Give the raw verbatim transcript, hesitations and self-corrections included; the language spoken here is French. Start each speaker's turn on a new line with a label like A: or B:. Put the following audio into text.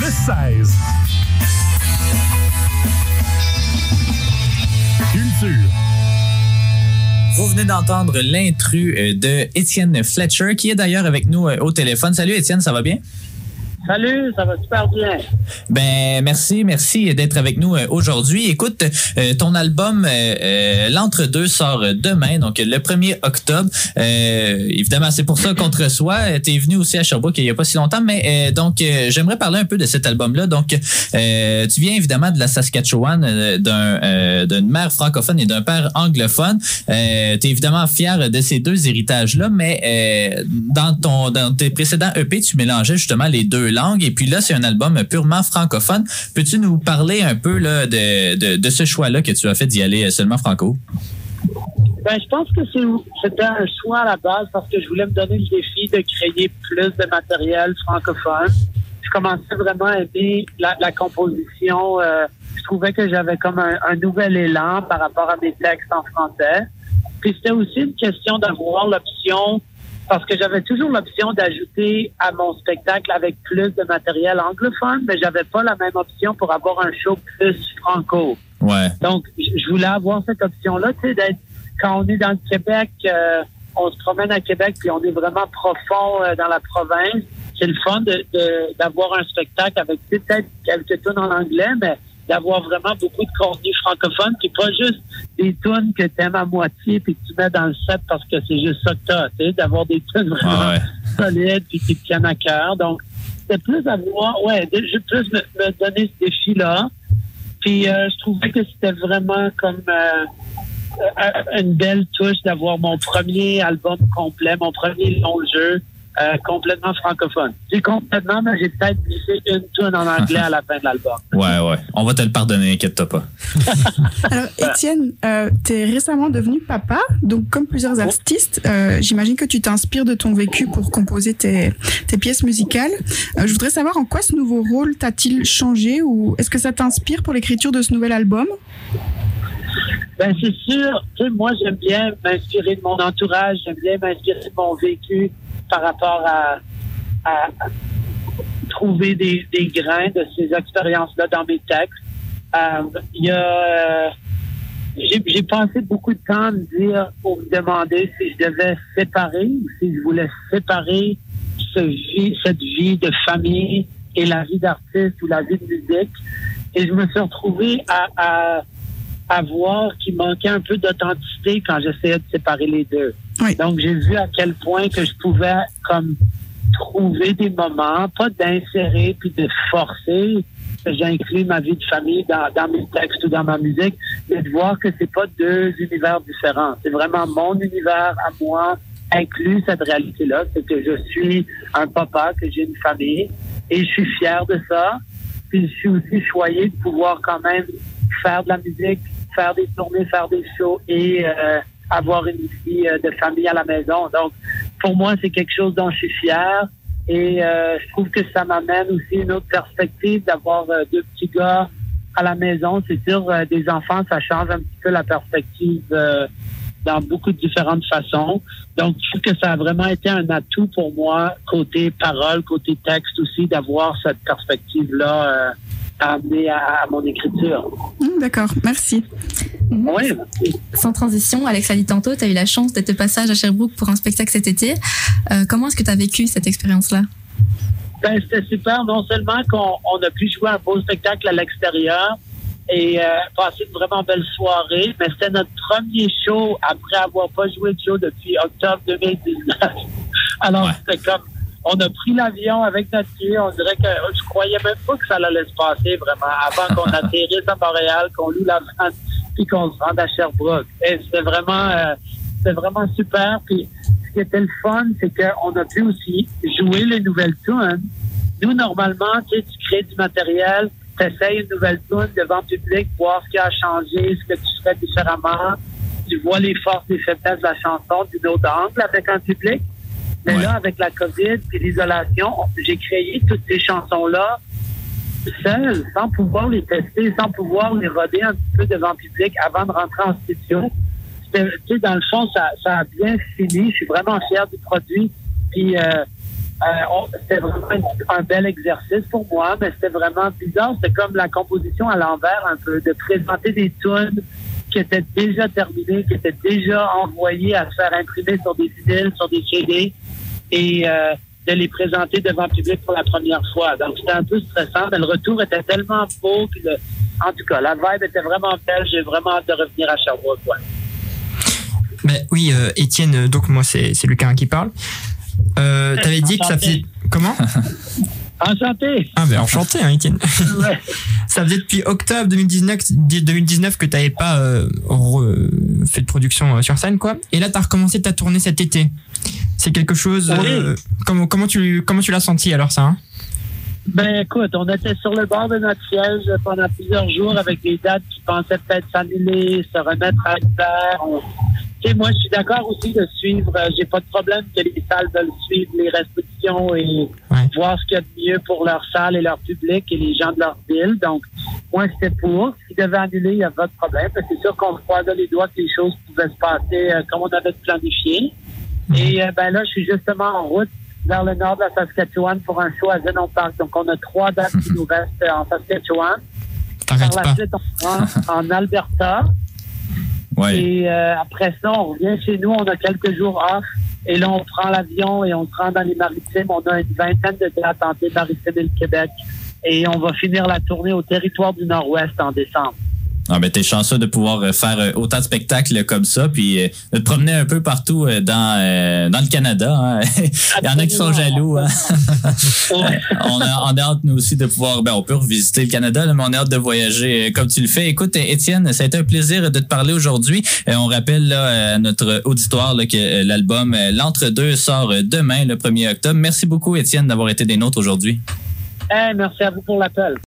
A: seize. Culture.
B: Vous venez d'entendre l'intrus de Étienne Fletcher, qui est d'ailleurs avec nous au téléphone. Salut Étienne, ça va bien?
C: Salut, ça va super bien.
B: Ben merci, merci d'être avec nous aujourd'hui. Écoute, euh, ton album euh, L'Entre-deux sort demain, donc le premier octobre. Euh, évidemment, c'est pour ça qu'on te reçoit. Tu es venu aussi à Sherbrooke il n'y a pas si longtemps, mais euh, donc euh, j'aimerais parler un peu de cet album-là. Donc, euh, tu viens évidemment de la Saskatchewan, euh, d'un euh, d'une mère francophone et d'un père anglophone. Euh, tu es évidemment fier de ces deux héritages-là, mais euh, dans ton dans tes précédents E P, tu mélangeais justement les deux langues. Et puis là, c'est un album purement francophone. Peux-tu nous parler un peu là, de, de, de ce choix-là que tu as fait d'y aller seulement franco?
C: Ben, je pense que c'est, c'était un choix à la base parce que je voulais me donner le défi de créer plus de matériel francophone. Je commençais vraiment à aimer la, la composition. Euh, je trouvais que j'avais comme un, un nouvel élan par rapport à mes textes en français. Puis c'était aussi une question d'avoir l'option, parce que j'avais toujours l'option d'ajouter à mon spectacle avec plus de matériel anglophone, mais j'avais pas la même option pour avoir un show plus franco.
B: Ouais.
C: Donc, je voulais avoir cette option-là, tu sais, d'être, quand on est dans le Québec, euh, on se promène à Québec, puis on est vraiment profond euh, dans la province. C'est le fun de, de, d'avoir un spectacle avec peut-être quelques tunes en anglais, mais d'avoir vraiment beaucoup de contenu francophone, puis pas juste des tunes que t'aimes à moitié puis que tu mets dans le set parce que c'est juste ça que t'as, tu sais, d'avoir des tunes vraiment
B: ah ouais.
C: solides puis qui te tiennent à cœur. Donc, c'était plus avoir, ouais, je plus me, me donner ce défi-là. Puis euh, je trouvais que c'était vraiment comme euh, une belle touche d'avoir mon premier album complet, mon premier long jeu. Euh, complètement francophone. C'est complètement, mais j'ai peut-être glissé une tune en anglais à la fin de l'album.
B: Ouais, ouais. On va te le pardonner, inquiète-toi pas.
D: Alors, Étienne, euh, t'es récemment devenu papa, donc comme plusieurs artistes, euh, j'imagine que tu t'inspires de ton vécu pour composer tes, tes pièces musicales. Euh, je voudrais savoir en quoi ce nouveau rôle t'a-t-il changé ou est-ce que ça t'inspire pour l'écriture de ce nouvel album?
C: Ben, c'est sûr. Tu sais, moi, j'aime bien m'inspirer de mon entourage, j'aime bien m'inspirer de mon vécu par rapport à, à, à trouver des, des grains de ces expériences-là dans mes textes. Euh, il y a, euh, j'ai, j'ai passé beaucoup de temps à me dire, pour me demander si je devais séparer ou si je voulais séparer ce vie, cette vie de famille et la vie d'artiste ou la vie de musique. Et je me suis retrouvé à, à, à voir qu'il manquait un peu d'authenticité quand j'essayais de séparer les deux. Oui. Donc, j'ai vu à quel point que je pouvais comme trouver des moments, pas d'insérer puis de forcer que j'inclus ma vie de famille dans, dans mes textes ou dans ma musique, mais de voir que c'est pas deux univers différents. C'est vraiment mon univers à moi, inclus cette réalité-là. C'est que je suis un papa, que j'ai une famille et je suis fier de ça. Puis je suis aussi choyé de pouvoir quand même faire de la musique, faire des tournées, faire des shows et euh, avoir une vie de famille à la maison. Donc, pour moi, c'est quelque chose dont je suis fier. Et euh, je trouve que ça m'amène aussi une autre perspective d'avoir euh, deux petits gars à la maison. C'est sûr, euh, des enfants, ça change un petit peu la perspective euh, dans beaucoup de différentes façons. Donc, je trouve que ça a vraiment été un atout pour moi, côté parole, côté texte aussi, d'avoir cette perspective-là euh, à amener à, à mon écriture.
D: Mmh, d'accord, merci.
C: Mmh. Oui, merci.
E: Sans transition, Alex l'a dit tantôt, tu as eu la chance d'être de passage à Sherbrooke pour un spectacle cet été. Euh, comment est-ce que tu as vécu cette expérience-là?
C: Ben, c'était super. Non seulement qu'on on a pu jouer un beau spectacle à l'extérieur et euh, passer une vraiment belle soirée, mais c'était notre premier show après avoir pas joué de show depuis octobre deux mille dix-neuf. Alors, ouais. C'était comme, on a pris l'avion avec notre pied. On dirait que je croyais même pas que ça allait se passer vraiment avant qu'on atterrisse à Montréal, qu'on loue la France puis qu'on se rende à Sherbrooke. Et c'était vraiment, euh, c'était vraiment super. Puis ce qui était le fun, c'est qu'on a pu aussi jouer les nouvelles tunes. Nous, normalement, tu sais, tu crées du matériel, tu essaies une nouvelle tune devant le public, voir ce qui a changé, ce que tu ferais différemment. Tu vois les forces et faiblesses de la chanson d'une autre angle avec un public. Mais ouais. Là, avec la COVID et l'isolation, j'ai créé toutes ces chansons-là seul, sans pouvoir les tester, sans pouvoir les roder un petit peu devant le public avant de rentrer en studio. C'était, tu sais, dans le fond, ça, ça a bien fini. Je suis vraiment fier du produit. Puis, euh, Euh, on- c'était vraiment un, un bel exercice pour moi, mais c'était vraiment bizarre. C'était comme la composition à l'envers, un peu, de présenter des tunes qui étaient déjà terminées, qui étaient déjà envoyées à se faire imprimer sur des vinyles, sur des C D, et euh, de les présenter devant le public pour la première fois. Donc, c'était un peu stressant, mais le retour était tellement beau. Puis le, en tout cas, la vibe était vraiment belle. J'ai vraiment hâte de revenir à Sherbrooke. Ouais.
A: Ben oui, euh, Étienne, donc moi c'est c'est Lucas qui parle. Euh, T'avais dit que ça faisait comment?
C: Enchanté!
A: Ah ben enchanté, hein, Étienne.
C: Ouais.
A: Ça faisait depuis octobre deux mille dix-neuf, deux mille dix-neuf que t'avais pas euh, re- fait de production euh, sur scène, quoi. Et là, t'as recommencé ta tournée cet été. C'est quelque chose. Euh,
C: Oui.
A: comment comment tu comment tu l'as senti alors ça? Hein?
C: Ben écoute, on était sur le bord de notre siège pendant plusieurs jours avec des dates qui pensaient peut-être s'annuler, se remettre à l'hiver. On... Tu sais, moi, je suis d'accord aussi de suivre. Euh, j'ai pas de problème que les salles veulent suivre les restrictions et
A: Ouais.
C: voir ce qu'il y a de mieux pour leur salle et leur public et les gens de leur ville. Donc, moi, c'était pour. S'ils devaient annuler, il n'y a pas de problème. Parce que c'est sûr qu'on croisait les doigts que les choses pouvaient se passer euh, comme on avait planifié. Et euh, ben là, je suis justement en route vers le nord de la Saskatchewan pour un show à Zenon Park. Donc, on a trois dates qui nous restent euh, en Saskatchewan.
A: T'arrêtes
C: Par la
A: pas.
C: suite, on prend en Alberta.
B: Ouais.
C: Et euh, après ça, on revient chez nous. On a quelques jours off. Et là, on prend l'avion et on se rend dans les Maritimes. On a une vingtaine de dates entre les Maritimes et le Québec. Et on va finir la tournée au territoire du Nord-Ouest en décembre.
B: Ah ben t'es chanceux de pouvoir euh, faire euh, autant de spectacles comme ça, puis euh, de te promener un peu partout euh, dans euh, dans le Canada. Hein. Il y en a qui sont jaloux. Hein.
C: Ouais.
B: on, a, on a hâte nous aussi de pouvoir, ben on peut revisiter le Canada, là, mais on a hâte de voyager euh, comme tu le fais. Écoute, Étienne, ça a été un plaisir de te parler aujourd'hui. Euh, on rappelle là, à notre auditoire là, que euh, l'album euh, L'Entre-deux sort euh, demain, le premier octobre. Merci beaucoup, Étienne, d'avoir été des nôtres aujourd'hui.
C: Hey, merci à vous pour l'appel.